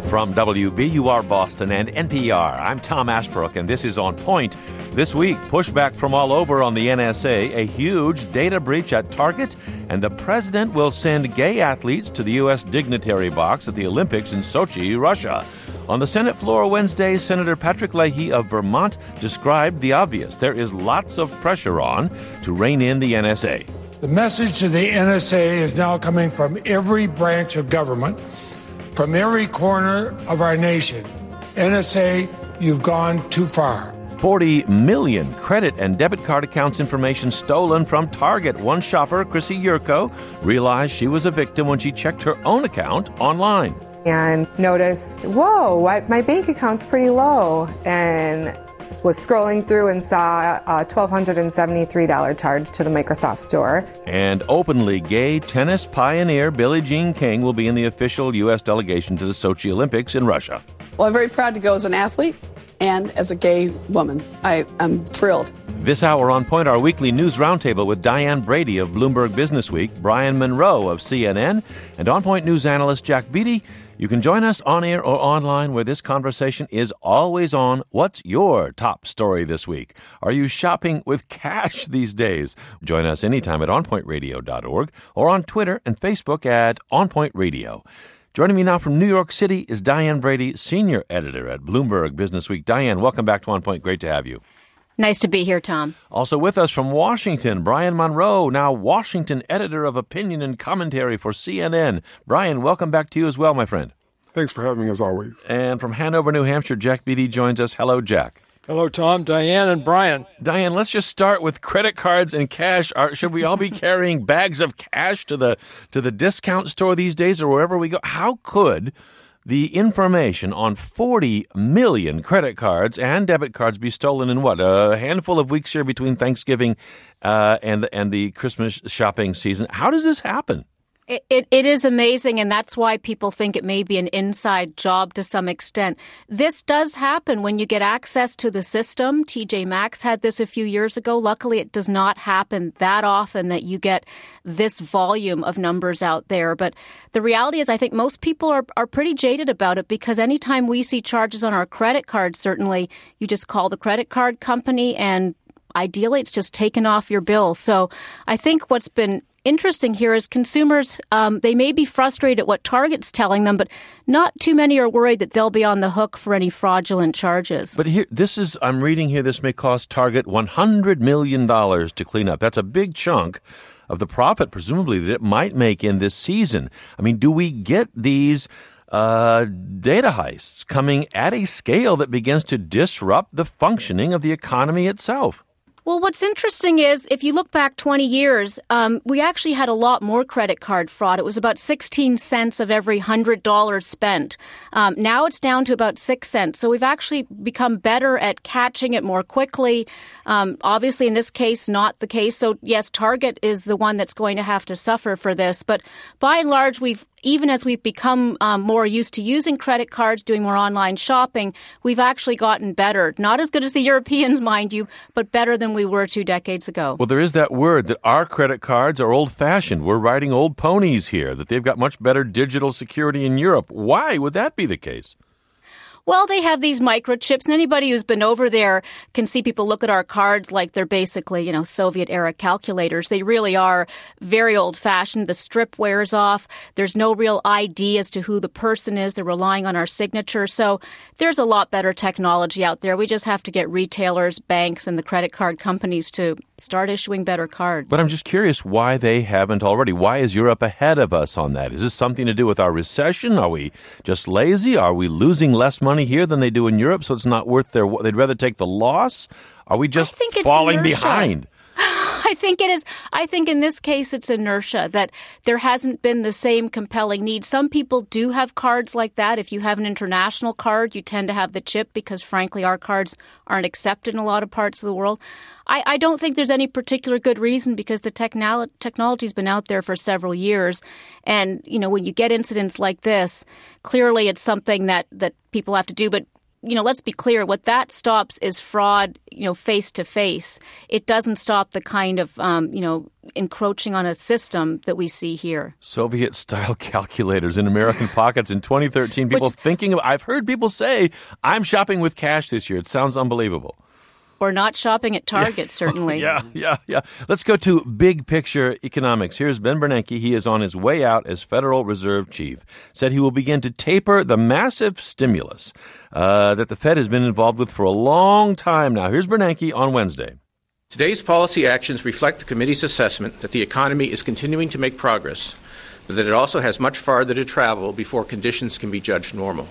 From WBUR Boston and NPR, I'm Tom Ashbrook, and this is On Point. This week, pushback from all over on the NSA, a huge data breach at Target, and the president will send gay athletes to the U.S. dignitary box at the Olympics in Sochi, Russia. On the Senate floor Wednesday, Senator Patrick Leahy of Vermont described the obvious. There is lots of pressure on to rein in the NSA. The message to the NSA is now coming from every branch of government, from every corner of our nation. NSA, you've gone too far. 40 million credit and debit card accounts information stolen from Target. One shopper, Chrissy Yurko, realized she was a victim when she checked her own account online. And noticed, whoa, my bank account's pretty low. And was scrolling through and saw a $1,273 charge to the Microsoft Store. And openly gay tennis pioneer Billie Jean King will be in the official U.S. delegation to the Sochi Olympics in Russia. Well, I'm very proud to go as an athlete and as a gay woman. I'm thrilled. This hour on Point, our weekly news roundtable with Diane Brady of Bloomberg Businessweek, Brian Monroe of CNN, and On Point news analyst Jack Beatty. You can join us on air or online where this conversation is always on. What's your top story this week? Are you shopping with cash these days? Join us anytime at onpointradio.org or on Twitter and Facebook at onpointradio. Joining me now from New York City is Diane Brady, senior editor at Bloomberg Businessweek. Diane, welcome back to On Point. Great to have you. Nice to be here, Tom. Also with us from Washington, Brian Monroe, now Washington editor of opinion and commentary for CNN. Brian, welcome back to you as well, my friend. Thanks for having me, as always. And from Hanover, New Hampshire, Jack Beatty joins us. Hello, Jack. Hello, Tom, Diane, and Brian. Diane, let's just start with credit cards and cash. Should we all be carrying bags of cash to the discount store these days or wherever we go? How could the information on 40 million credit cards and debit cards be stolen in a handful of weeks here between Thanksgiving and the Christmas shopping season? How does this happen? It is amazing, and that's why people think it may be an inside job to some extent. This does happen when you get access to the system. TJ Maxx had this a few years ago. Luckily, it does not happen that often that you get this volume of numbers out there. But the reality is I think most people are pretty jaded about it because anytime we see charges on our credit card, certainly you just call the credit card company and ideally it's just taken off your bill. So I think what's been interesting here is consumers, they may be frustrated at what Target's telling them, but not too many are worried that they'll be on the hook for any fraudulent charges. But here, I'm reading here, this may cost Target $100 million to clean up. That's a big chunk of the profit, presumably, that it might make in this season. I mean, do we get these data heists coming at a scale that begins to disrupt the functioning of the economy itself? Well, what's interesting is if you look back 20 years, we actually had a lot more credit card fraud. It was about 16 cents of every $100 spent. Now it's down to about 6 cents. So we've actually become better at catching it more quickly. Obviously, in this case, not the case. So, yes, Target is the one that's going to have to suffer for this. But by and large, even as we've become more used to using credit cards, doing more online shopping, we've actually gotten better. Not as good as the Europeans, mind you, but better than we were 2 decades ago. Well, there is that word that our credit cards are old-fashioned. We're riding old ponies here, that they've got much better digital security in Europe. Why would that be the case? Well, they have these microchips, and anybody who's been over there can see people look at our cards like they're basically, Soviet-era calculators. They really are very old-fashioned. The strip wears off. There's no real ID as to who the person is. They're relying on our signature. So there's a lot better technology out there. We just have to get retailers, banks, and the credit card companies to start issuing better cards. But I'm just curious why they haven't already. Why is Europe ahead of us on that? Is this something to do with our recession? Are we just lazy? Are we losing less money here than they do in Europe, so it's not worth they'd rather take the loss? Are we just falling behind? I think it is. I think in this case, it's inertia that there hasn't been the same compelling need. Some people do have cards like that. If you have an international card, you tend to have the chip because, frankly, our cards aren't accepted in a lot of parts of the world. I don't think there's any particular good reason because the technology's been out there for several years. And, when you get incidents like this, clearly it's something that people have to do. But let's be clear. What that stops is fraud, face to face. It doesn't stop the kind of, encroaching on a system that we see here. Soviet-style calculators in American pockets in 2013. I've heard people say, I'm shopping with cash this year. It sounds unbelievable. Or not shopping at Target, certainly. Yeah. Let's go to big picture economics. Here's Ben Bernanke. He is on his way out as Federal Reserve Chief. Said he will begin to taper the massive stimulus that the Fed has been involved with for a long time now. Here's Bernanke on Wednesday. Today's policy actions reflect the committee's assessment that the economy is continuing to make progress, but that it also has much farther to travel before conditions can be judged normal.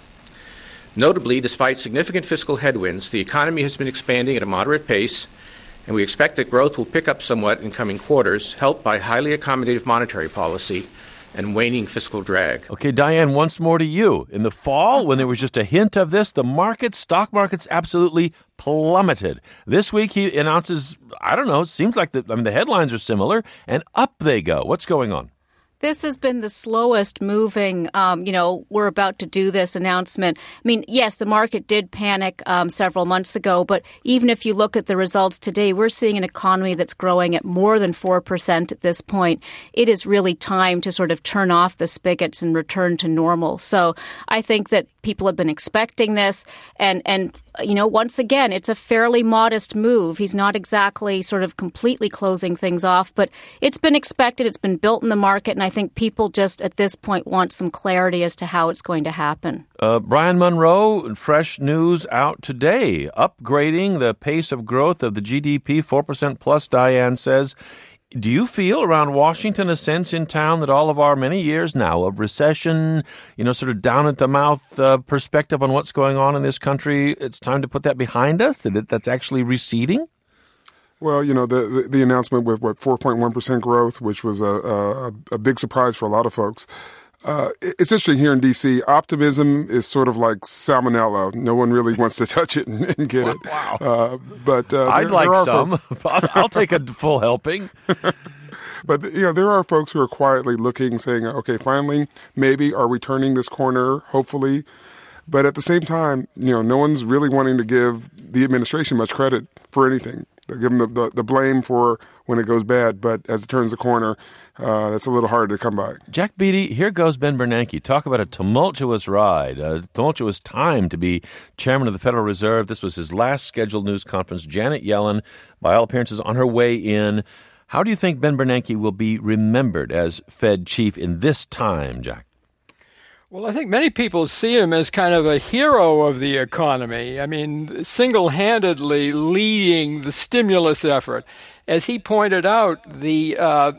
Notably, despite significant fiscal headwinds, the economy has been expanding at a moderate pace, and we expect that growth will pick up somewhat in coming quarters, helped by highly accommodative monetary policy and waning fiscal drag. Okay, Diane, once more to you. In the fall, when there was just a hint of this, the stock markets absolutely plummeted. This week, he announces, it seems like the headlines are similar, and up they go. What's going on? This has been the slowest moving, we're about to do this announcement. I mean, yes, the market did panic several months ago, but even if you look at the results today, we're seeing an economy that's growing at more than 4% at this point. It is really time to sort of turn off the spigots and return to normal. So I think that people have been expecting this, and once again, it's a fairly modest move. He's not exactly sort of completely closing things off, but it's been expected. It's been built in the market, and I think people just at this point want some clarity as to how it's going to happen. Brian Munro, fresh news out today, upgrading the pace of growth of the GDP, 4% plus, Diane says. Do you feel around Washington a sense in town that all of our many years now of recession, sort of down at the mouth perspective on what's going on in this country, it's time to put that behind us, that's actually receding? Well, the announcement with 4.1% growth, which was a big surprise for a lot of folks. It's interesting here in D.C. Optimism is sort of like salmonella. No one really wants to touch it and get it. Wow. But I'd like some. I'll take a full helping. But there are folks who are quietly looking, saying, "Okay, finally, maybe are we turning this corner? Hopefully." But at the same time, no one's really wanting to give the administration much credit for anything. They give them the blame for when it goes bad, but as it turns the corner, that's a little harder to come by. Jack Beatty, here goes Ben Bernanke. Talk about a tumultuous ride, a tumultuous time to be chairman of the Federal Reserve. This was his last scheduled news conference. Janet Yellen, by all appearances, on her way in. How do you think Ben Bernanke will be remembered as Fed chief in this time, Jack? Well, I think many people see him as kind of a hero of the economy. I mean, single-handedly leading the stimulus effort. As he pointed out, the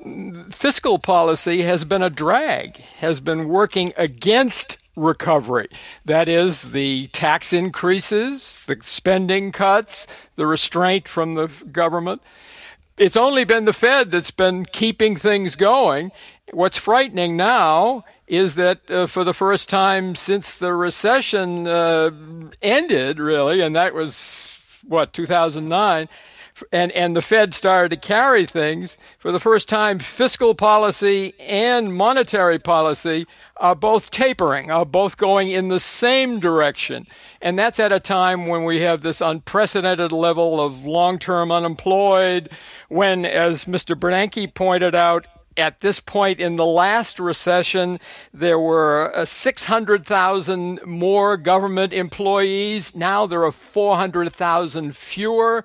fiscal policy has been a drag, has been working against recovery. That is, the tax increases, the spending cuts, the restraint from the government. It's only been the Fed that's been keeping things going. What's frightening now is that for the first time since the recession ended, really, and that was, 2009, and the Fed started to carry things, for the first time, fiscal policy and monetary policy are both tapering, are both going in the same direction. And that's at a time when we have this unprecedented level of long-term unemployed, when, as Mr. Bernanke pointed out, at this point in the last recession, there were 600,000 more government employees. Now there are 400,000 fewer.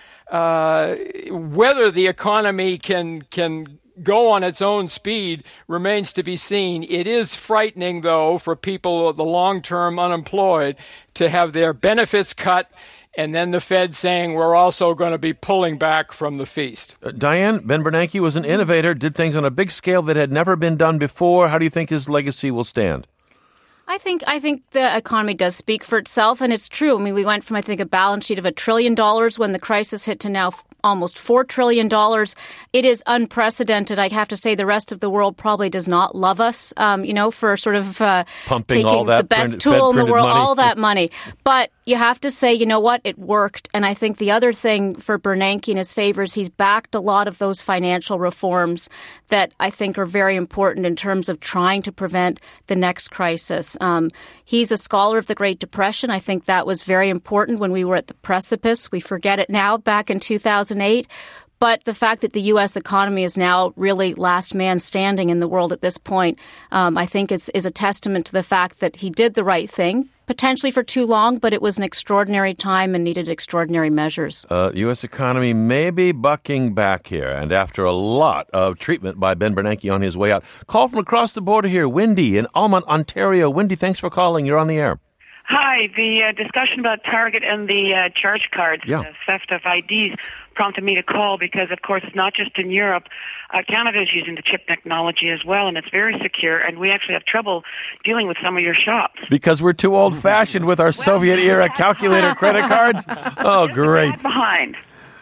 Whether the economy can go on its own speed remains to be seen. It is frightening, though, for people, the long-term unemployed, to have their benefits cut, and then the Fed saying we're also going to be pulling back from the feast. Diane, Ben Bernanke was an innovator, did things on a big scale that had never been done before. How do you think his legacy will stand? I think the economy does speak for itself, and it's true. I mean, we went from, a balance sheet of $1 trillion when the crisis hit to now almost $4 trillion. It is unprecedented. I have to say the rest of the world probably does not love us, for sort of pumping taking all that the best tool in the world, money. all that money. But you have to say, you know what? It worked. And I think the other thing for Bernanke in his favor is he's backed a lot of those financial reforms that I think are very important in terms of trying to prevent the next crisis. He's a scholar of the Great Depression. I think that was very important when we were at the precipice. We forget it now, back in 2008. But the fact that the U.S. economy is now really last man standing in the world at this point, I think is a testament to the fact that he did the right thing, potentially for too long, but it was an extraordinary time and needed extraordinary measures. U.S. economy may be bucking back here, and after a lot of treatment by Ben Bernanke on his way out. Call from across the border here, Wendy in Almont, Ontario. Wendy, thanks for calling. You're on the air. Hi. The discussion about Target and the charge cards, the theft of IDs, prompted me to call because, of course, it's not just in Europe. Canada is using the chip technology as well, and it's very secure, and we actually have trouble dealing with some of your shops. Because we're too old-fashioned with our Soviet-era calculator credit cards? Oh, great. Behind.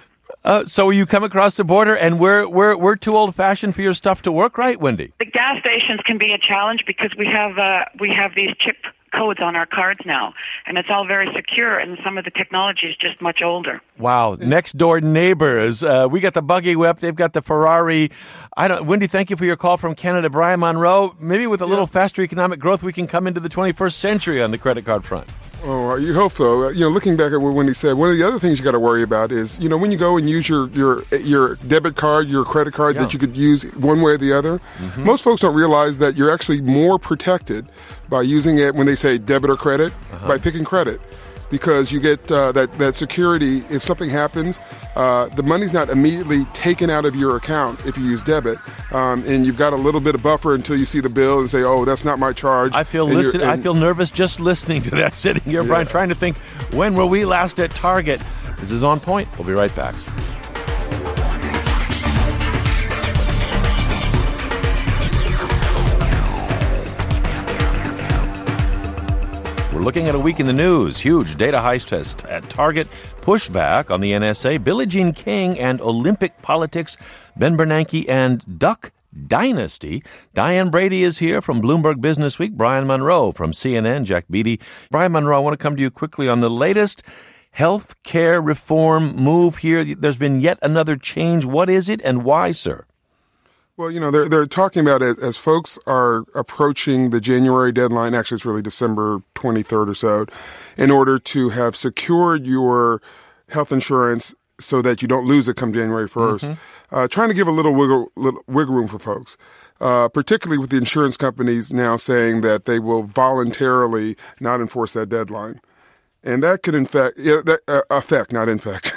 So you come across the border, and we're too old-fashioned for your stuff to work, right, Wendy? The gas stations can be a challenge because we have these chip codes on our cards now, and it's all very secure, and some of the technology is just much older. Wow, next door neighbors. We got the buggy whip, they've got the Ferrari. Wendy, thank you for your call from Canada. Brian Monroe, maybe with a little faster economic growth, we can come into the 21st century on the credit card front. Oh, you hope so. Looking back at what Wendy said, one of the other things you got to worry about is, when you go and use your debit card, your credit card that you could use one way or the other, most folks don't realize that you're actually more protected by using it when they say debit or credit, by picking credit. Because you get that security. If something happens, the money's not immediately taken out of your account if you use debit, and you've got a little bit of buffer until you see the bill and say, "Oh, that's not my charge." I feel nervous just listening to that, sitting here, Brian, trying to think, when were we last at Target? This is On Point. We'll be right back. We're looking at a week in the news. Huge data heist at Target, pushback on the NSA, Billie Jean King and Olympic politics, Ben Bernanke and Duck Dynasty. Diane Brady is here from Bloomberg Business Week. Brian Monroe from CNN. Jack Beatty. Brian Monroe, I want to come to you quickly on the latest health care reform move here. There's been yet another change. What is it and why, sir? Well, they're talking about it as folks are approaching the January deadline. Actually, it's really December 23rd or so, in order to have secured your health insurance so that you don't lose it come January 1st. Trying to give a little wiggle room for folks, particularly with the insurance companies now saying that they will voluntarily not enforce that deadline. And that could affect, not infect,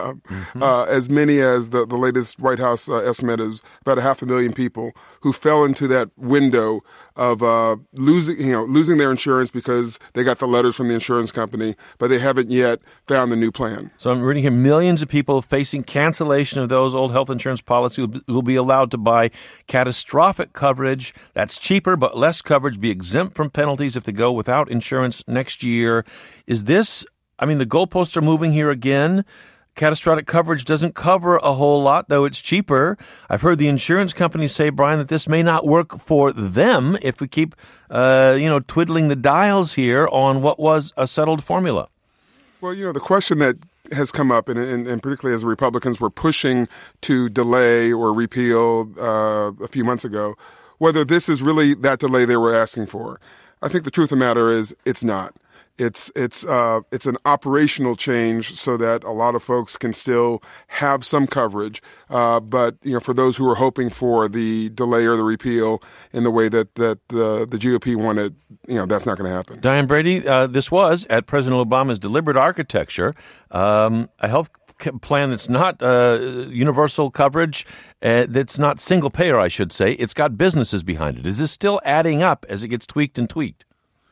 as many as the latest White House estimate is about 500,000 people who fell into that window of losing their insurance because they got the letters from the insurance company, but they haven't yet found the new plan. So I'm reading here, millions of people facing cancellation of those old health insurance policies will be allowed to buy catastrophic coverage. That's cheaper, but less coverage, be exempt from penalties if they go without insurance next year. Is this, the goalposts are moving here again. Catastrophic coverage doesn't cover a whole lot, though it's cheaper. I've heard the insurance companies say, Brian, that this may not work for them if we keep, twiddling the dials here on what was a settled formula. Well, the question that has come up, and particularly as the Republicans were pushing to delay or repeal a few months ago, whether this is really that delay they were asking for. I think the truth of the matter is it's not. It's an operational change so that a lot of folks can still have some coverage. But for those who are hoping for the delay or the repeal in the way that the GOP wanted, that's not going to happen. Diane Brady, this was at President Obama's deliberate architecture, a health plan that's not universal coverage, that's not single payer, I should say. It's got businesses behind it. Is this still adding up as it gets tweaked and tweaked?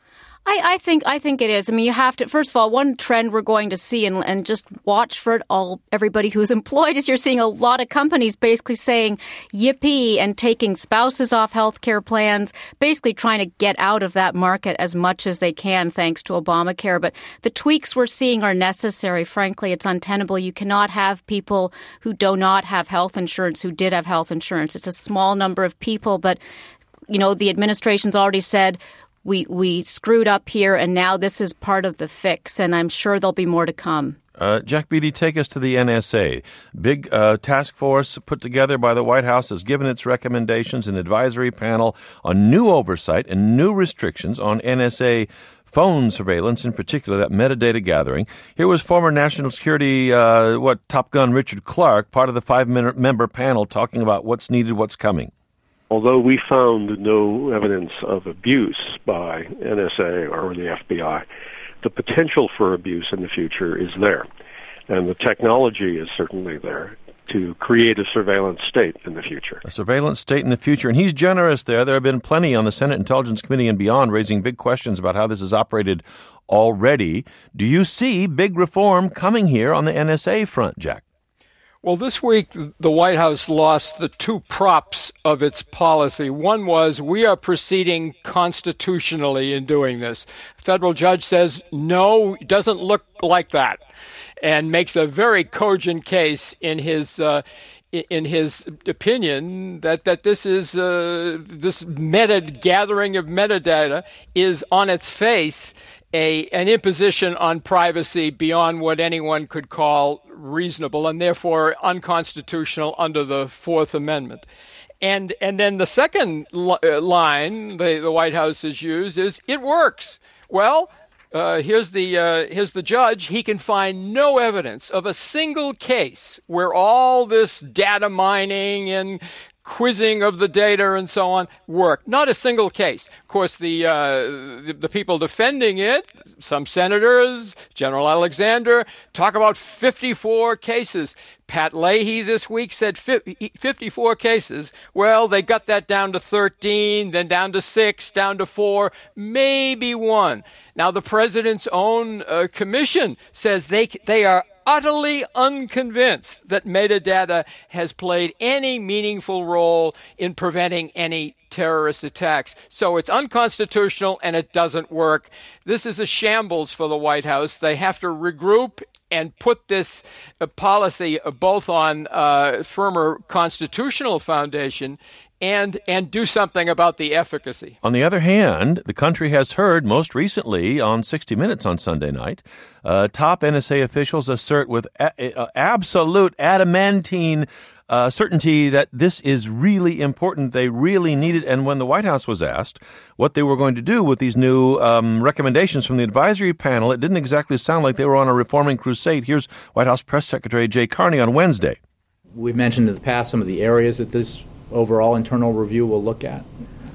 I think it is. I mean, you have to, first of all, one trend we're going to see and just watch for it all, everybody who's employed, is you're seeing a lot of companies basically saying yippee and taking spouses off health care plans, basically trying to get out of that market as much as they can thanks to Obamacare. But the tweaks we're seeing are necessary. Frankly, it's untenable. You cannot have people who do not have health insurance who did have health insurance. It's a small number of people, but, you know, the administration's already said, We screwed up here, and now this is part of the fix, and I'm sure there'll be more to come. Jack Beatty, take us to the NSA. Big task force put together by the White House has given its recommendations, an advisory panel on new oversight and new restrictions on NSA phone surveillance, in particular, that metadata gathering. Here was former National Security, Top Gun Richard Clark, part of the 5-member panel, talking about what's needed, what's coming. Although we found no evidence of abuse by NSA or the FBI, the potential for abuse in the future is there. And the technology is certainly there to create a surveillance state in the future. A surveillance state in the future. And he's generous there. There have been plenty on the Senate Intelligence Committee and beyond raising big questions about how this is operated already. Do you see big reform coming here on the NSA front, Jack? Well, this week, the White House lost the two props of its policy. One was, we are proceeding constitutionally in doing this. A federal judge says, no, it doesn't look like that, and makes a very cogent case in his opinion that this is this gathering of metadata is on its face an imposition on privacy beyond what anyone could call reasonable, and therefore unconstitutional under the Fourth Amendment. And then the second line the White House has used is, it works. Well, here's the judge. He can find no evidence of a single case where all this data mining and quizzing of the data and so on worked. Not a single case. Of course, the people defending it, some senators, General Alexander, talk about 54 cases. Pat Leahy this week said 54 cases. Well, they got that down to 13, then down to 6, down to 4, maybe 1. Now, the president's own commission says they are utterly unconvinced that metadata has played any meaningful role in preventing any terrorist attacks. So it's unconstitutional and it doesn't work. This is a shambles for the White House. They have to regroup and put this policy both on firmer constitutional foundation and do something about the efficacy. On the other hand, the country has heard most recently on 60 Minutes on Sunday night, top NSA officials assert with absolute adamantine certainty that this is really important. They really need it. And when the White House was asked what they were going to do with these new recommendations from the advisory panel, it didn't exactly sound like they were on a reforming crusade. Here's White House Press Secretary Jay Carney on Wednesday. We've mentioned in the past some of the areas that this overall internal review will look at.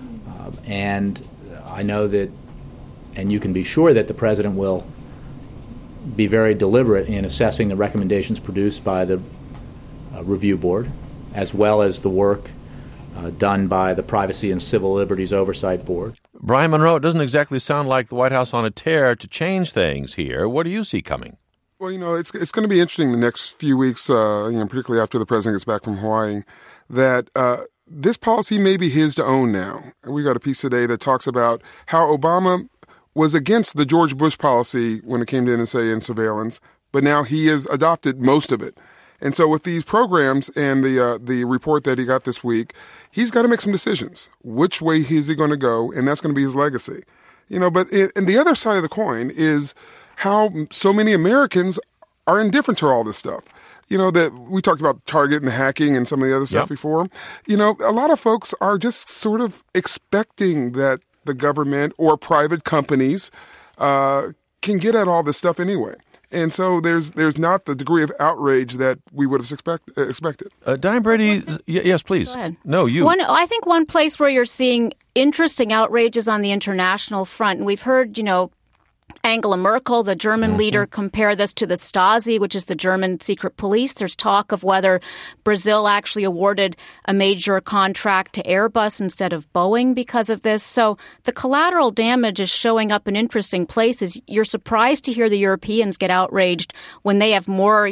And I know that, and you can be sure that the president will be very deliberate in assessing the recommendations produced by the review board, as well as the work done by the Privacy and Civil Liberties Oversight Board. Brian Monroe, it doesn't exactly sound like the White House on a tear to change things here. What do you see coming? Well, it's going to be interesting the next few weeks, particularly after the president gets back from Hawaii, that this policy may be his to own now. We got a piece today that talks about how Obama was against the George Bush policy when it came to NSA and surveillance, but now he has adopted most of it. And so with these programs and the report that he got this week, he's got to make some decisions. Which way is he going to go? And that's going to be his legacy. But and the other side of the coin is how so many Americans are indifferent to all this stuff. That we talked about Target and the hacking and some of the other stuff before. A lot of folks are just sort of expecting that the government or private companies can get at all this stuff anyway. And so there's not the degree of outrage that we would have expected. Diane Brady, yes, please. Go ahead. No, you. I think one place where you're seeing interesting outrage is on the international front. And we've heard, Angela Merkel, the German leader, compared this to the Stasi, which is the German secret police. There's talk of whether Brazil actually awarded a major contract to Airbus instead of Boeing because of this. So the collateral damage is showing up in interesting places. You're surprised to hear the Europeans get outraged when they have more,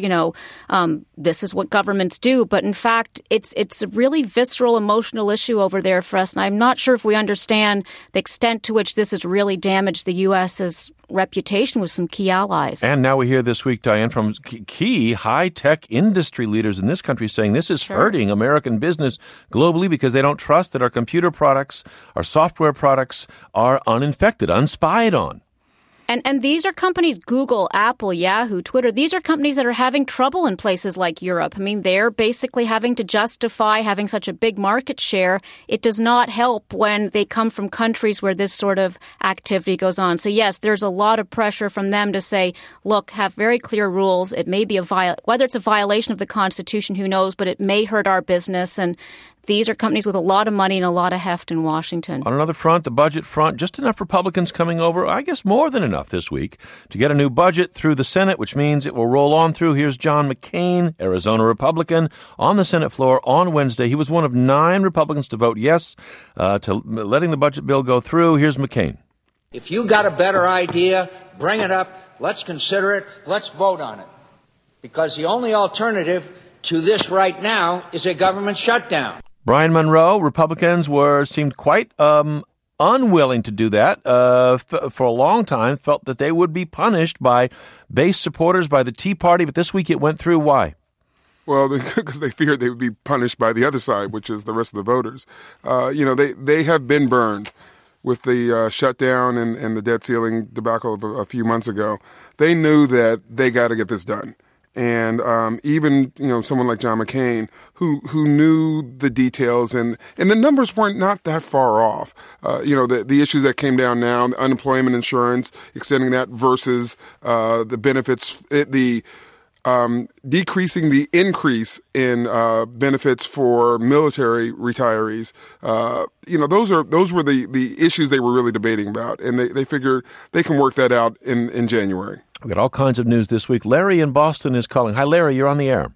this is what governments do. But in fact, it's a really visceral, emotional issue over there for us. And I'm not sure if we understand the extent to which this has really damaged the U.S.'s reputation with some key allies. And now we hear this week, Diane, from key high-tech industry leaders in this country saying this is hurting American business globally because they don't trust that our computer products, our software products are uninfected, unspied on. And these are companies, Google, Apple, Yahoo, Twitter, these are companies that are having trouble in places like Europe. I mean, they're basically having to justify having such a big market share. It does not help when they come from countries where this sort of activity goes on. So, yes, there's a lot of pressure from them to say, look, have very clear rules. It may be whether it's a violation of the Constitution, who knows, but it may hurt our business. And these are companies with a lot of money and a lot of heft in Washington. On another front, the budget front, just enough Republicans coming over, I guess more than enough this week, to get a new budget through the Senate, which means it will roll on through. Here's John McCain, Arizona Republican, on the Senate floor on Wednesday. He was one of 9 Republicans to vote yes to letting the budget bill go through. Here's McCain. If you got a better idea, bring it up. Let's consider it. Let's vote on it. Because the only alternative to this right now is a government shutdown. Brian Monroe, Republicans seemed quite unwilling to do that for a long time, felt that they would be punished by base supporters, by the Tea Party, but this week it went through. Why? Well, because they feared they would be punished by the other side, which is the rest of the voters. They have been burned with the shutdown and the debt ceiling debacle of a few months ago. They knew that they got to get this done. And even someone like John McCain, who knew the details and the numbers weren't not that far off. The issues that came down now, the unemployment insurance, extending that versus the benefits, decreasing the increase in benefits for military retirees. Those were the issues they were really debating about, and they figured they can work that out in January. We've got all kinds of news this week. Larry in Boston is calling. Hi, Larry. You're on the air.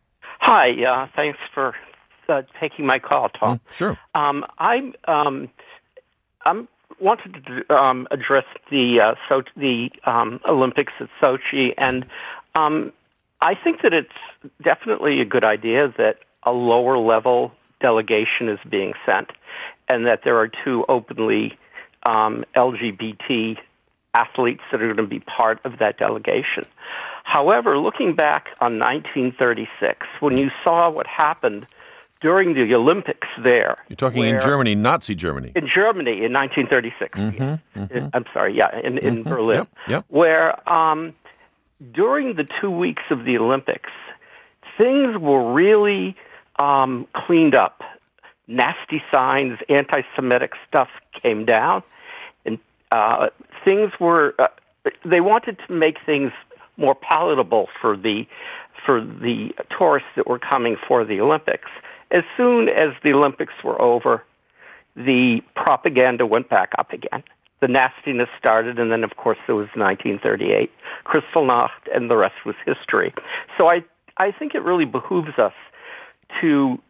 Hi. Thanks for taking my call, Tom. Sure. I wanted to address the Olympics at Sochi, and I think that it's definitely a good idea that a lower-level delegation is being sent, and that there are 2 openly LGBT athletes that are going to be part of that delegation. However, looking back on 1936, when you saw what happened during the Olympics there. You're talking in Germany, Nazi Germany. In Germany in 1936. I'm sorry, in Berlin. Yep. Where during the 2 weeks of the Olympics, things were really cleaned up. Nasty signs, anti-Semitic stuff came down. And things were, they wanted to make things more palatable for the tourists that were coming for the Olympics. As soon as the Olympics were over, the propaganda went back up again. The nastiness started, and then, of course, there was 1938, Kristallnacht, and the rest was history. So I think it really behooves us to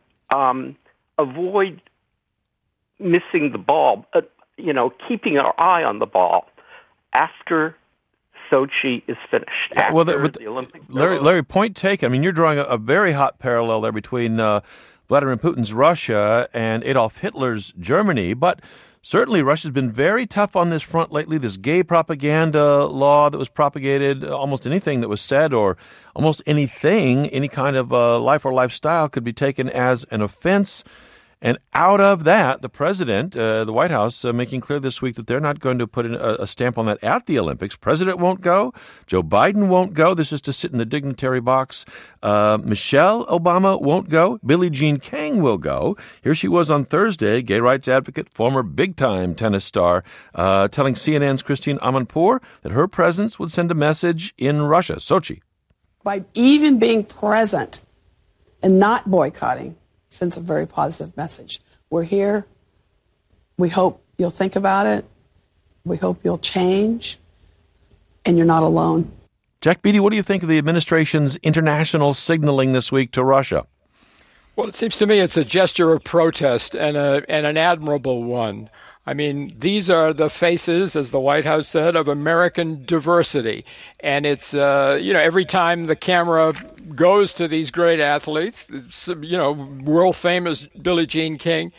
avoid missing the ball, keeping our eye on the ball after Sochi is finished. The Olympics. Larry, point taken. I mean, you're drawing a very hot parallel there between Vladimir Putin's Russia and Adolf Hitler's Germany, but certainly Russia's been very tough on this front lately. This gay propaganda law that was propagated, almost anything that was said or almost anything, any kind of life or lifestyle could be taken as an offense. And out of that, the president, the White House, making clear this week that they're not going to put a stamp on that at the Olympics. President won't go. Joe Biden won't go. This is to sit in the dignitary box. Michelle Obama won't go. Billie Jean King will go. Here she was on Thursday, gay rights advocate, former big-time tennis star, telling CNN's Christine Amanpour that her presence would send a message in Russia, Sochi. By even being present and not boycotting, sends a very positive message. We're here. We hope you'll think about it. We hope you'll change. and you're not alone. Jack Beatty, what do you think of the administration's international signaling this week to Russia? Well, it seems to me it's a gesture of protest and an admirable one. I mean, these are the faces, as the White House said, of American diversity. And it's, every time the camera goes to these great athletes, world famous Billie Jean King,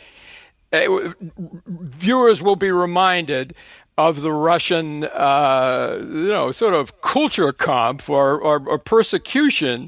viewers will be reminded of the Russian, sort of culture camp or persecution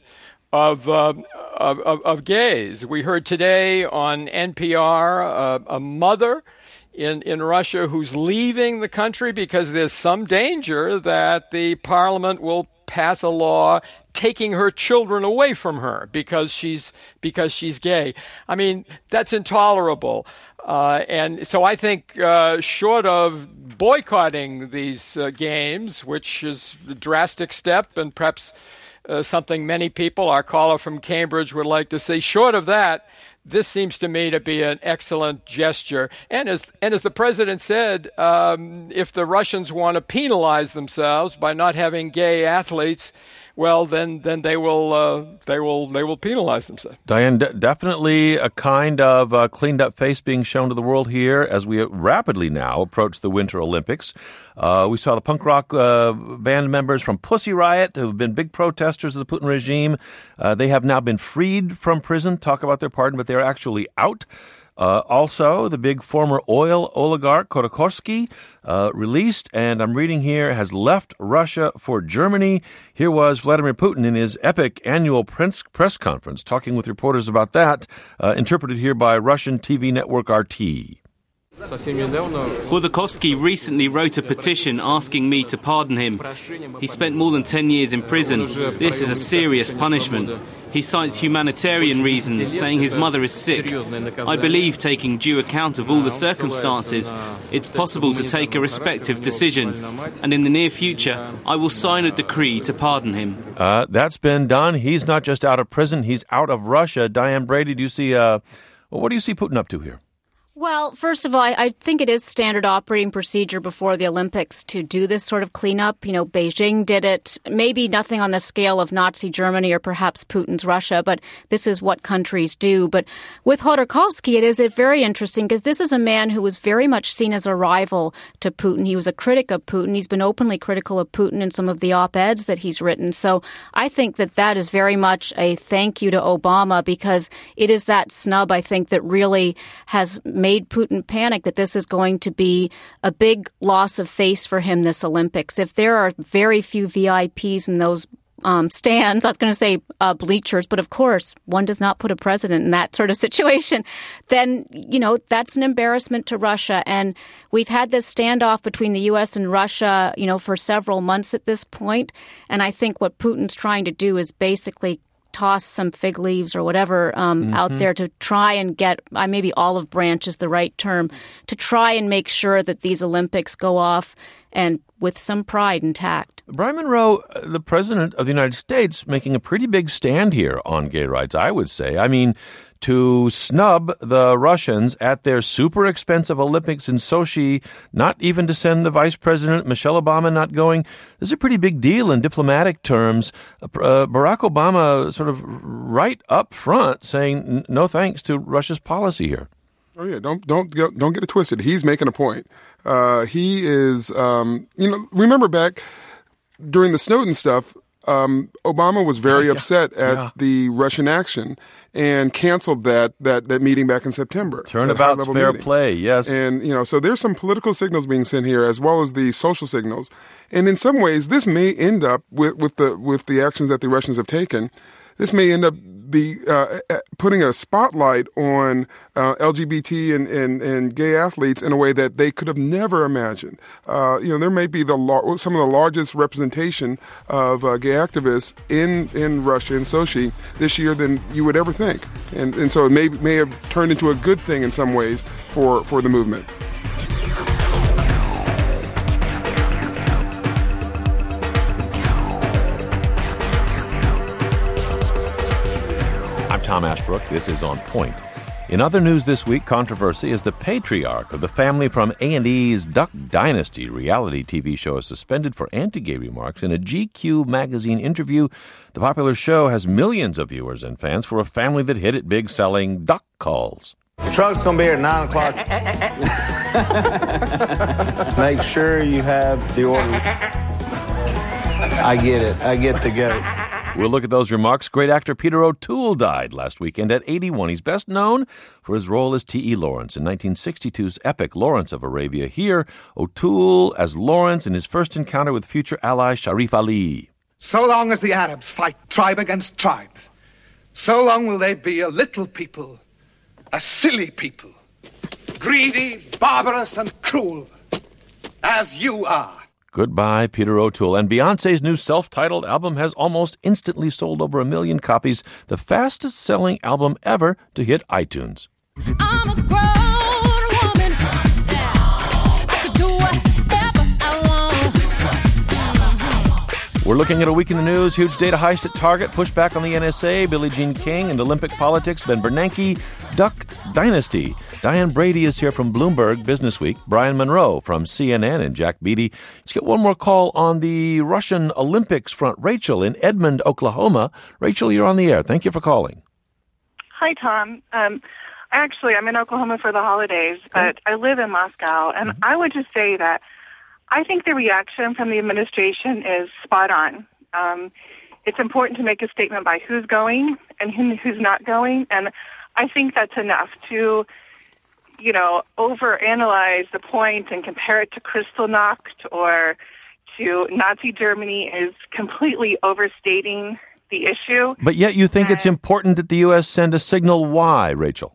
of gays. We heard today on NPR a mother in Russia who's leaving the country because there's some danger that the parliament will pass a law taking her children away from her because she's gay. I mean, that's intolerable. And so I think short of boycotting these games, which is a drastic step and perhaps something many people, our caller from Cambridge, would like to see, short of that, this seems to me to be an excellent gesture. And as the president said, if the Russians want to penalize themselves by not having gay athletes, well, then they will penalize themselves. Diane, definitely a kind of cleaned up face being shown to the world here as we rapidly now approach the Winter Olympics. We saw the punk rock band members from Pussy Riot, who have been big protesters of the Putin regime. They have now been freed from prison. Talk about their pardon, but they're actually out. Also, the big former oil oligarch Khodorkovsky released, and I'm reading here, has left Russia for Germany. Here was Vladimir Putin in his epic annual press conference, talking with reporters about that, interpreted here by Russian TV network RT. Khodorkovsky recently wrote a petition asking me to pardon him. He spent more than 10 years in prison. This is a serious punishment. He cites humanitarian reasons, saying his mother is sick. I believe, taking due account of all the circumstances, it's possible to take a respective decision. And in the near future, I will sign a decree to pardon him. That's been done. He's not just out of prison, he's out of Russia. Diane Brady, do you see, what do you see Putin up to here? Well, first of all, I think it is standard operating procedure before the Olympics to do this sort of cleanup. You know, Beijing did it, maybe nothing on the scale of Nazi Germany or perhaps Putin's Russia, but this is what countries do. But with Khodorkovsky, it is very interesting because this is a man who was very much seen as a rival to Putin. He was a critic of Putin. He's been openly critical of Putin in some of the op-eds that he's written. So I think that is very much a thank you to Obama because it is that snub, I think, that really has made Putin panic that this is going to be a big loss of face for him this Olympics. If there are very few VIPs in those stands, I was going to say bleachers, but of course, one does not put a president in that sort of situation, then, that's an embarrassment to Russia. And we've had this standoff between the U.S. and Russia, for several months at this point. And I think what Putin's trying to do is basically toss some fig leaves or whatever out there to try and get, maybe olive branch is the right term, to try and make sure that these Olympics go off and with some pride intact. Brian Monroe, the President of the United States, making a pretty big stand here on gay rights, I would say. I mean, to snub the Russians at their super expensive Olympics in Sochi, not even to send the Vice President, Michelle Obama, not going. This is a pretty big deal in diplomatic terms. Barack Obama sort of right up front saying no thanks to Russia's policy here. Oh yeah, don't get it twisted. He's making a point. He is, remember back during the Snowden stuff, Obama was very upset at the Russian action and canceled that meeting back in September. Turnabout's fair play, yes. And, so there's some political signals being sent here as well as the social signals. And in some ways, this may end up with the actions that the Russians have taken. This may end up putting a spotlight on LGBT and gay athletes in a way that they could have never imagined. There may be some of the largest representation of gay activists in Russia, in Sochi, this year than you would ever think. And so it may have turned into a good thing in some ways for the movement. Tom Ashbrook. This is On Point. In other news this week, controversy as the patriarch of the family from A&E's Duck Dynasty reality TV show is suspended for anti-gay remarks. In a GQ magazine interview, the popular show has millions of viewers and fans for a family that hit it big selling duck calls. The truck's going to be here at 9 o'clock. Make sure you have the order. I get it. I get the goat. We'll look at those remarks. Great actor Peter O'Toole died last weekend at 81. He's best known for his role as T.E. Lawrence in 1962's epic Lawrence of Arabia. Here, O'Toole as Lawrence in his first encounter with future ally Sharif Ali. So long as the Arabs fight tribe against tribe, so long will they be a little people, a silly people, greedy, barbarous, and cruel, as you are. Goodbye, Peter O'Toole. And Beyoncé's new self-titled album has almost instantly sold over 1 million copies, the fastest-selling album ever to hit iTunes. I'm a grown woman. I can do whatever I want. We're looking at a week in the news. Huge data heist at Target, pushback on the NSA, Billie Jean King, and Olympic politics, Ben Bernanke, Duck Dynasty. Diane Brady is here from Bloomberg Business Week, Brian Monroe from CNN, and Jack Beatty. Let's get one more call on the Russian Olympics front. Rachel in Edmond, Oklahoma. Rachel, you're on the air. Thank you for calling. Hi, Tom. Actually, I'm in Oklahoma for the holidays, but I live in Moscow, and I would just say that I think the reaction from the administration is spot on. It's important to make a statement by who's going and who's not going, and I think that's enough to, overanalyze the point and compare it to Kristallnacht or to Nazi Germany is completely overstating the issue. But yet you think it's important that the U.S. send a signal. Why, Rachel?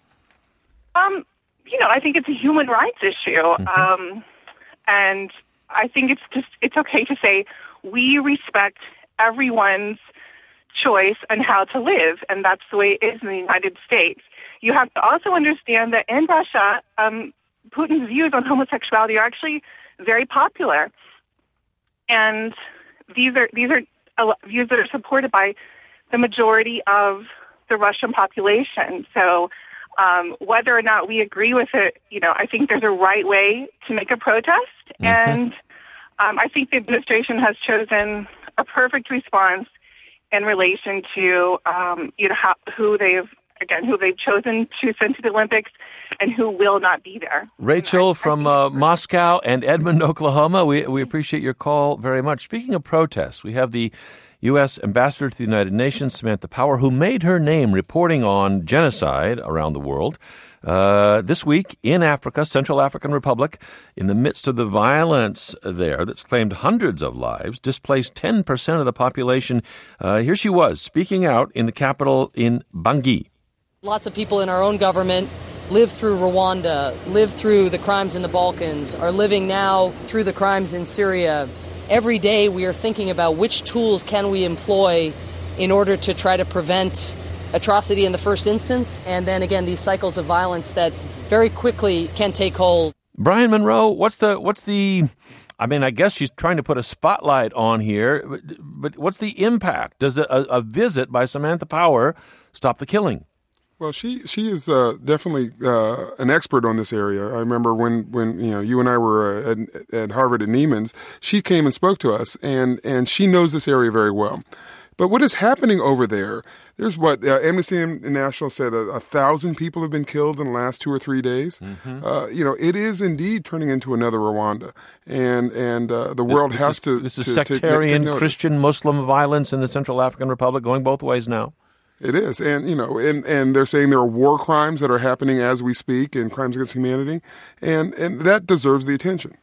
I think it's a human rights issue. Mm-hmm. And I think it's okay to say we respect everyone's choice on how to live, and that's the way it is in the United States. You have to also understand that in Russia, Putin's views on homosexuality are actually very popular, and these are views that are supported by the majority of the Russian population. So whether or not we agree with it, I think there's a right way to make a protest, mm-hmm. and I think the administration has chosen a perfect response in relation to who they've chosen to send to the Olympics and who will not be there. Rachel from Moscow and Edmond, Oklahoma, we appreciate your call very much. Speaking of protests, we have the U.S. Ambassador to the United Nations, Samantha Power, who made her name reporting on genocide around the world. This week in Africa, Central African Republic, in the midst of the violence there that's claimed hundreds of lives, displaced 10% of the population. Here she was speaking out in the capital in Bangui. Lots of people in our own government lived through Rwanda, lived through the crimes in the Balkans, are living now through the crimes in Syria. Every day we are thinking about which tools can we employ in order to try to prevent atrocity in the first instance, and then again these cycles of violence that very quickly can take hold. Brian Monroe, what's the I guess she's trying to put a spotlight on here, but what's the impact? Does a visit by Samantha Power stop the killing? Well, she is definitely an expert on this area. I remember when you and I were at Harvard at Neiman's, she came and spoke to us, and she knows this area very well. But what is happening over there? There's Amnesty International said 1,000 people have been killed in the last 2 or 3 days. Mm-hmm. It is indeed turning into another Rwanda, and the world has to. This is sectarian Christian Muslim violence in the Central African Republic, going both ways now. It is, and and they're saying there are war crimes that are happening as we speak, and crimes against humanity, and that deserves the attention.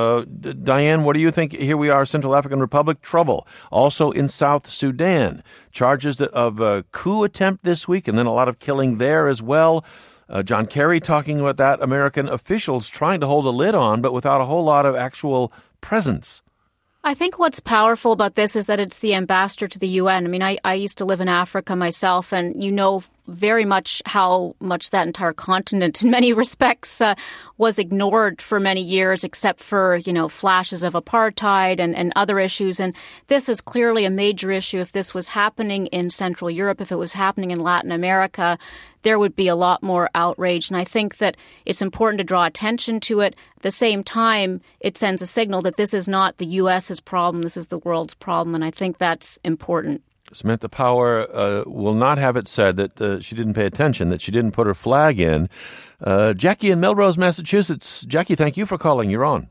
Diane, what do you think? Here we are, Central African Republic, trouble. Also in South Sudan, charges of a coup attempt this week, and then a lot of killing there as well. John Kerry talking about that, American officials trying to hold a lid on, but without a whole lot of actual presence. I think what's powerful about this is that it's the ambassador to the UN. I mean, I used to live in Africa myself, and very much how much that entire continent, in many respects, was ignored for many years, except for, flashes of apartheid and other issues. And this is clearly a major issue. If this was happening in Central Europe, if it was happening in Latin America, there would be a lot more outrage. And I think that it's important to draw attention to it. At the same time, it sends a signal that this is not the U.S.'s problem. This is the world's problem. And I think that's important. Samantha Power will not have it said that she didn't pay attention, that she didn't put her flag in. Jackie in Melrose, Massachusetts. Jackie, thank you for calling. You're on.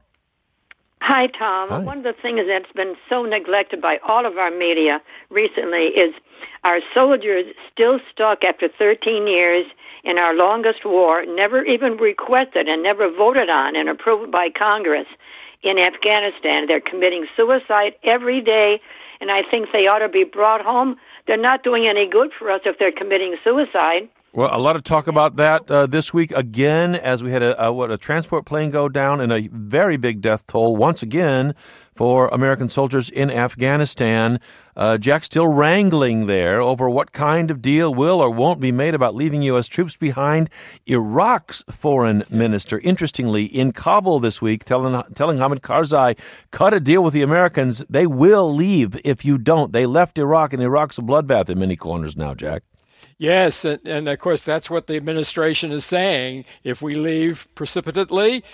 Hi, Tom. Hi. One of the things that's been so neglected by all of our media recently is our soldiers still stuck after 13 years in our longest war, never even requested and never voted on and approved by Congress in Afghanistan. They're committing suicide every day, and I think they ought to be brought home. They're not doing any good for us if they're committing suicide. Well, a lot of talk about that this week again, as we had a transport plane go down and a very big death toll once again for American soldiers in Afghanistan. Jack, still wrangling there over what kind of deal will or won't be made about leaving U.S. troops behind. Iraq's foreign minister, interestingly, in Kabul this week, telling Hamid Karzai, cut a deal with the Americans. They will leave if you don't. They left Iraq, and Iraq's a bloodbath in many corners now, Jack. Yes, and of course that's what the administration is saying. If we leave precipitately,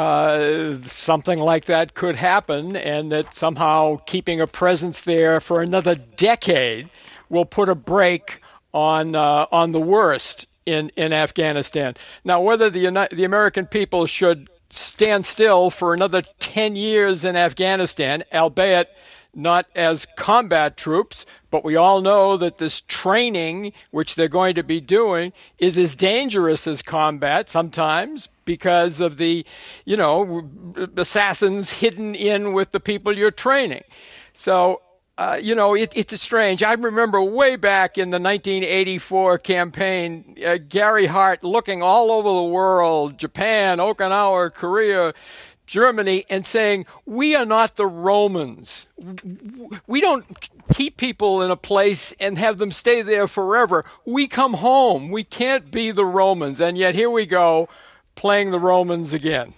something like that could happen, and that somehow keeping a presence there for another decade will put a brake on the worst in Afghanistan. Now, whether the American people should stand still for another 10 years in Afghanistan, albeit not as combat troops, but we all know that this training, which they're going to be doing, is as dangerous as combat sometimes because of the, assassins hidden in with the people you're training. So, it's strange. I remember way back in the 1984 campaign, Gary Hart looking all over the world, Japan, Okinawa, Korea, Germany, and saying, we are not the Romans. We don't keep people in a place and have them stay there forever. We come home. We can't be the Romans. And yet here we go, playing the Romans again.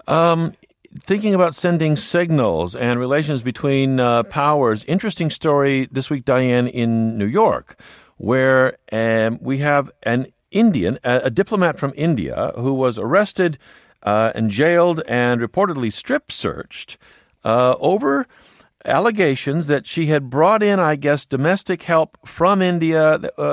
Thinking about sending signals and relations between powers, interesting story this week, Diane, in New York, where we have an Indian, a diplomat from India, who was arrested and jailed and reportedly strip-searched over allegations that she had brought in, I guess, domestic help from India,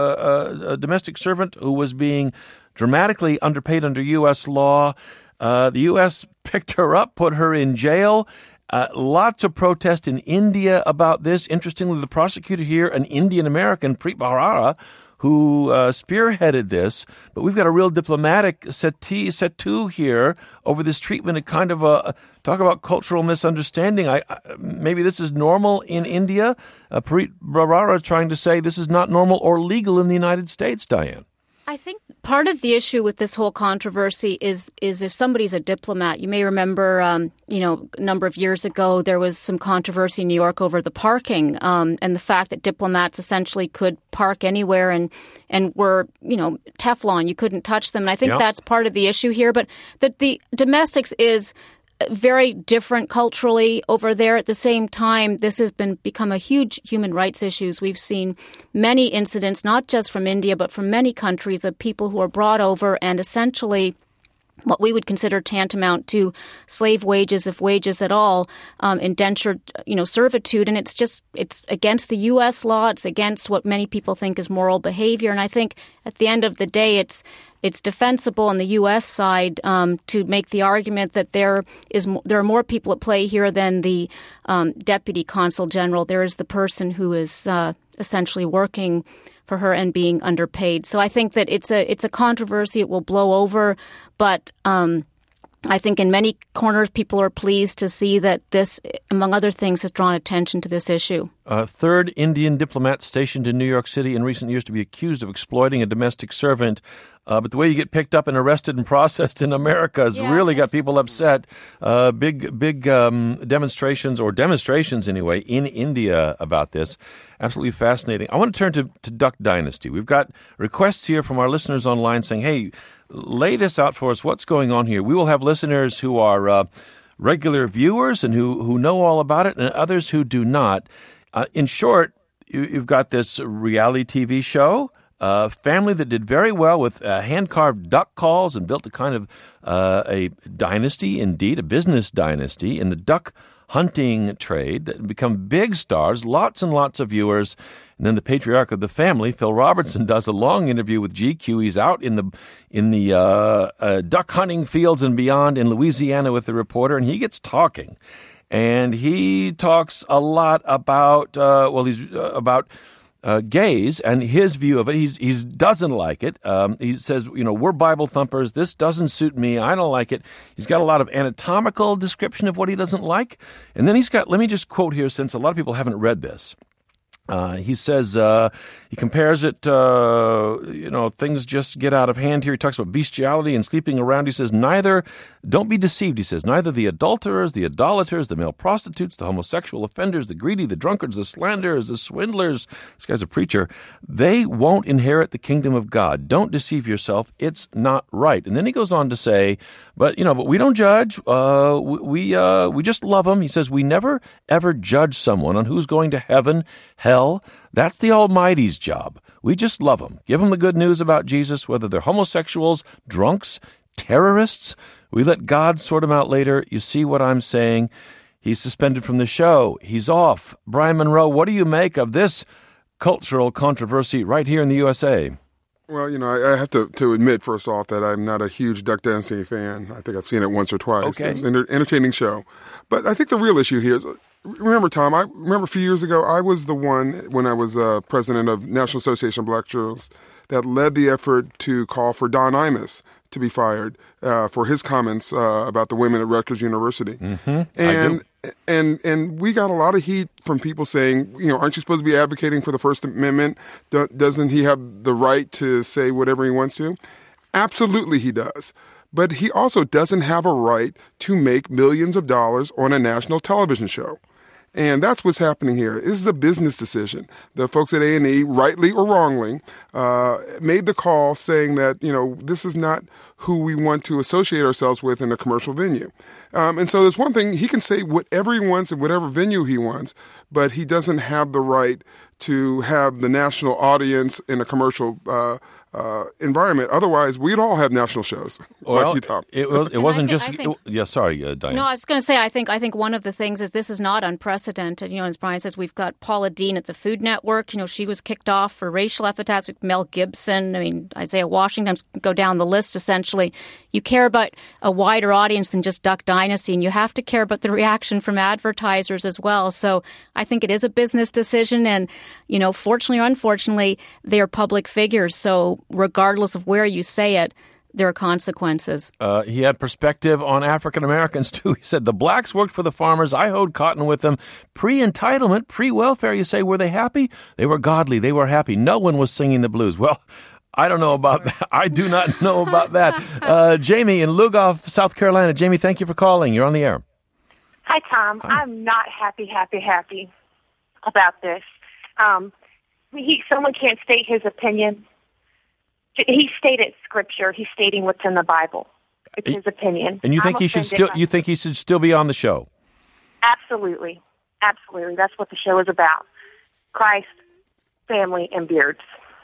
a domestic servant who was being dramatically underpaid under U.S. law. The U.S. picked her up, put her in jail. Lots of protest in India about this. Interestingly, the prosecutor here, an Indian-American, Preet Bharara, who spearheaded this, but we've got a real diplomatic setu here over this treatment and kind of talk about cultural misunderstanding. Maybe this is normal in India. Preet Bharara trying to say this is not normal or legal in the United States, Diane. I think part of the issue with this whole controversy is if somebody's a diplomat. You may remember, a number of years ago, there was some controversy in New York over the parking and the fact that diplomats essentially could park anywhere and were, Teflon. You couldn't touch them. And I think that's part of the issue here. But the domestics is very different culturally over there. At the same time, this has become a huge human rights issue. We've seen many incidents, not just from India, but from many countries, of people who are brought over and essentially what we would consider tantamount to slave wages, if wages at all, indentured, servitude. And it's against the U.S. law. It's against what many people think is moral behavior. And I think at the end of the day, it's defensible on the U.S. side to make the argument that there are more people at play here than the deputy consul general. There is the person who is essentially working for her and being underpaid. So I think that it's a controversy. It will blow over, but I think in many corners, people are pleased to see that this, among other things, has drawn attention to this issue. Third Indian diplomat stationed in New York City in recent years to be accused of exploiting a domestic servant. But the way you get picked up and arrested and processed in America has really got people upset. Big demonstrations anyway, in India about this. Absolutely fascinating. I want to turn to Duck Dynasty. We've got requests here from our listeners online saying, hey, lay this out for us. What's going on here? We will have listeners who are regular viewers and who know all about it, and others who do not. In short, you've got this reality TV show, family that did very well with hand-carved duck calls and built a kind of a dynasty, indeed, a business dynasty in the duck hunting trade that become big stars, lots and lots of viewers. And then the patriarch of the family, Phil Robertson, does a long interview with GQ. He's out in the duck hunting fields and beyond in Louisiana with the reporter, and he gets talking. And he talks a lot about about gays and his view of it. He doesn't like it. He says, we're Bible thumpers. This doesn't suit me. I don't like it. He's got a lot of anatomical description of what he doesn't like. And then he's got, let me just quote here since a lot of people haven't read this. He says, he compares it, things just get out of hand here. He talks about bestiality and sleeping around. He says, don't be deceived, he says, neither the adulterers, the idolaters, the male prostitutes, the homosexual offenders, the greedy, the drunkards, the slanderers, the swindlers, this guy's a preacher, they won't inherit the kingdom of God. Don't deceive yourself. It's not right. And then he goes on to say, but we don't judge. We just love them. He says, we never, ever judge someone on who's going to heaven, hell. That's the Almighty's job. We just love them. Give them the good news about Jesus, whether they're homosexuals, drunks, terrorists. We let God sort them out later. You see what I'm saying? He's suspended from the show. He's off. Brian Monroe, what do you make of this cultural controversy right here in the USA? Well, I have to admit, first off, that I'm not a huge Duck Dynasty fan. I think I've seen it once or twice. Okay. It's an entertaining show. But I think the real issue here is, remember, Tom, I remember a few years ago, I was the one, when I was president of National Association of Black Journalists, that led the effort to call for Don Imus to be fired for his comments about the women at Rutgers University. Mm-hmm. And we got a lot of heat from people saying, aren't you supposed to be advocating for the First Amendment? Doesn't he have the right to say whatever he wants to? Absolutely he does. But he also doesn't have a right to make millions of dollars on a national television show. And that's what's happening here. This is a business decision. The folks at A&E, rightly or wrongly, made the call saying that, this is not who we want to associate ourselves with in a commercial venue. And so there's one thing, he can say whatever he wants in whatever venue he wants, but he doesn't have the right to have the national audience in a commercial environment. Otherwise, we'd all have national shows. Well, like you, Tom. It wasn't just... sorry, Diane. No, I was going to say, I think one of the things is this is not unprecedented. As Brian says, we've got Paula Deen at the Food Network. She was kicked off for racial epithets with Mel Gibson. Isaiah Washington, go down the list, essentially. You care about a wider audience than just Duck Dynasty, and you have to care about the reaction from advertisers as well. So I think it is a business decision, and, fortunately or unfortunately, they're public figures. So regardless of where you say it, there are consequences. He had perspective on African Americans, too. He said, the blacks worked for the farmers. I hoed cotton with them. Pre-entitlement, pre-welfare, you say, were they happy? They were godly. They were happy. No one was singing the blues. Well, I don't know about that. I do not know about that. Jamie in Lugoff, South Carolina. Jamie, thank you for calling. You're on the air. Hi, Tom. Hi. I'm not happy about this. Someone can't state his opinion. He stated scripture. He's stating what's in the Bible. It's his opinion. And you think he should still be on the show? Absolutely. Absolutely. That's what the show is about. Christ, family, and beards.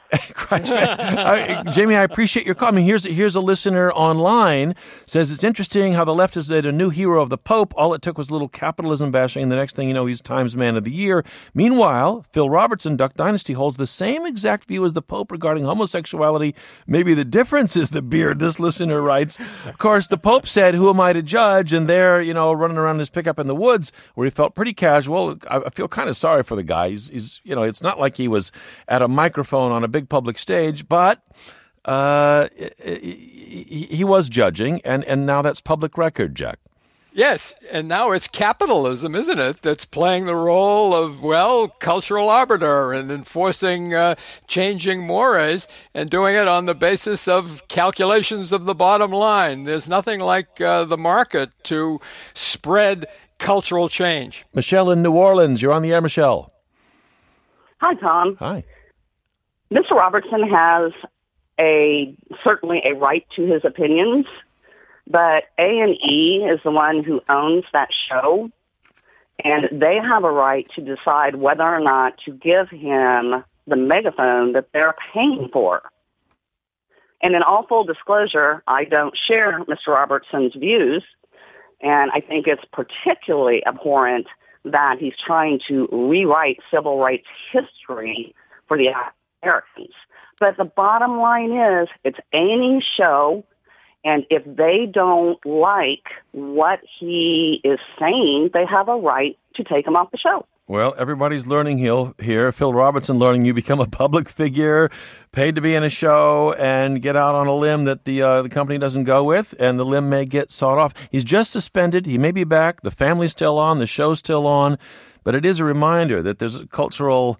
Jamie, I appreciate your call. Here's a listener online says it's interesting how the left has made a new hero of the Pope. All it took was a little capitalism bashing, and the next thing you know, he's Times Man of the Year. Meanwhile, Phil Robertson, Duck Dynasty, holds the same exact view as the Pope regarding homosexuality. Maybe the difference is the beard, this listener writes. Of course, the Pope said, "Who am I to judge?" And there, running around in his pickup in the woods, where he felt pretty casual. I feel kind of sorry for the guy. He's it's not like he was at a microphone on a big public stage, but he was judging, and now that's public record, Jack. Yes, and now it's capitalism, isn't it, that's playing the role of, well, cultural arbiter and enforcing changing mores and doing it on the basis of calculations of the bottom line. There's nothing like the market to spread cultural change. Michelle in New Orleans, you're on the air, Michelle. Hi, Tom. Hi. Mr. Robertson has certainly a right to his opinions, but A&E is the one who owns that show, and they have a right to decide whether or not to give him the megaphone that they're paying for. And in all full disclosure, I don't share Mr. Robertson's views, and I think it's particularly abhorrent that he's trying to rewrite civil rights history for the Americans. But the bottom line is, it's A&E's show, and if they don't like what he is saying, they have a right to take him off the show. Well, everybody's learning here. Phil Robertson learning you become a public figure, paid to be in a show, and get out on a limb that the company doesn't go with, and the limb may get sawed off. He's just suspended. He may be back. The family's still on. The show's still on. But it is a reminder that there's cultural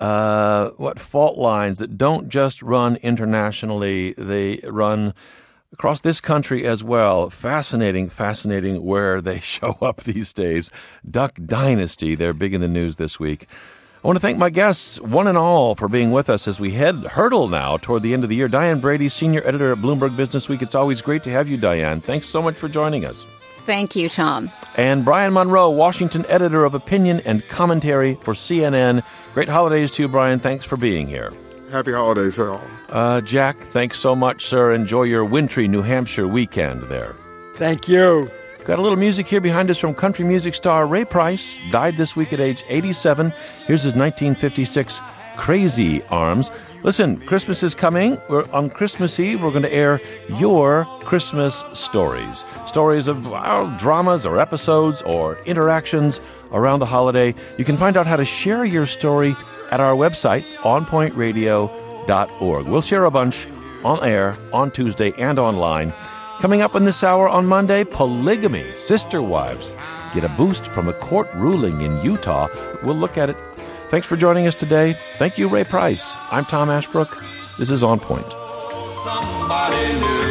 fault lines that don't just run internationally. They run across this country as well. Fascinating where they show up these days. Duck Dynasty, they're big in the news this week. I want to thank my guests, one and all, for being with us as we hurtle now toward the end of the year. Diane Brady, senior editor at Bloomberg Business Week. It's always great to have you, Diane. Thanks so much for joining us. Thank you, Tom. And Brian Monroe, Washington editor of opinion and commentary for CNN. Great holidays to you, Brian. Thanks for being here. Happy holidays, all. Jack, thanks so much, sir. Enjoy your wintry New Hampshire weekend there. Thank you. Got a little music here behind us from country music star Ray Price. Died this week at age 87. Here's his 1956 Crazy Arms. Listen, Christmas is coming. On Christmas Eve, we're going to air your Christmas stories. Stories of dramas or episodes or interactions around the holiday. You can find out how to share your story at our website, onpointradio.org. We'll share a bunch on air on Tuesday and online. Coming up in this hour on Monday, polygamy. Sister wives get a boost from a court ruling in Utah. We'll look at it. Thanks for joining us today. Thank you, Ray Price. I'm Tom Ashbrook. This is On Point. Somebody new.